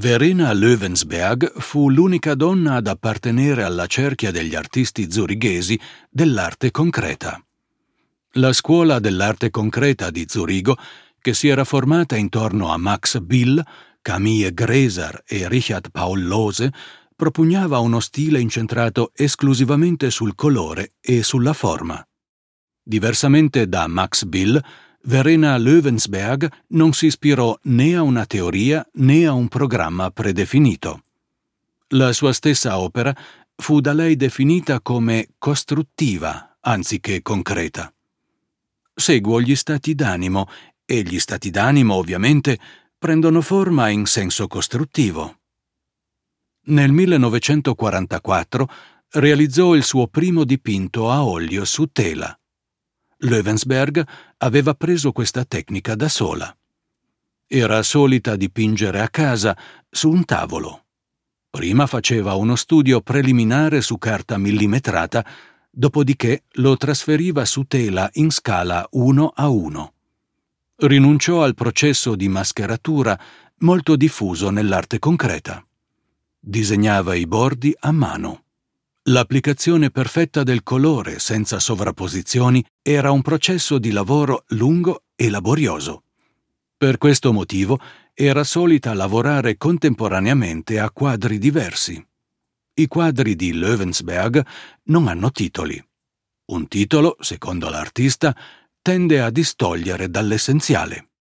Verena Löwensberg fu l'unica donna ad appartenere alla cerchia degli artisti zurighesi dell'arte concreta. La scuola dell'arte concreta di Zurigo, che si era formata intorno a Max Bill, Camille Gräser e Richard Paul Lohse, propugnava uno stile incentrato esclusivamente sul colore e sulla forma. Diversamente da Max Bill, Verena Löwensberg non si ispirò né a una teoria né a un programma predefinito. La sua stessa opera fu da lei definita come costruttiva anziché concreta. Seguo gli stati d'animo e gli stati d'animo, ovviamente, prendono forma in senso costruttivo. Nel 1944 realizzò il suo primo dipinto a olio su tela. Löwensberg aveva preso questa tecnica da sola. Era solita dipingere a casa su un tavolo. Prima faceva uno studio preliminare su carta millimetrata, dopodiché lo trasferiva su tela in scala 1:1. Rinunciò al processo di mascheratura molto diffuso nell'arte concreta. Disegnava i bordi a mano. L'applicazione perfetta del colore senza sovrapposizioni era un processo di lavoro lungo e laborioso. Per questo motivo era solita lavorare contemporaneamente a quadri diversi. I quadri di Löwensberg non hanno titoli. Un titolo, secondo l'artista, tende a distogliere dall'essenziale.